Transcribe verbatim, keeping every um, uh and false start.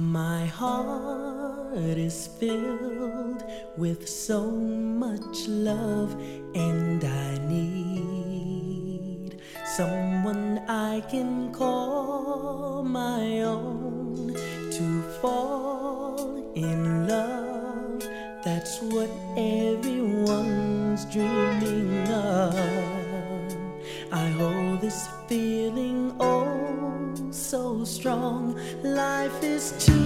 My heart is filled with so much love, and I need someone I can call my own to fall in love. That's what everyone's dreaming of. I hold this feeling oh so strong. Life is too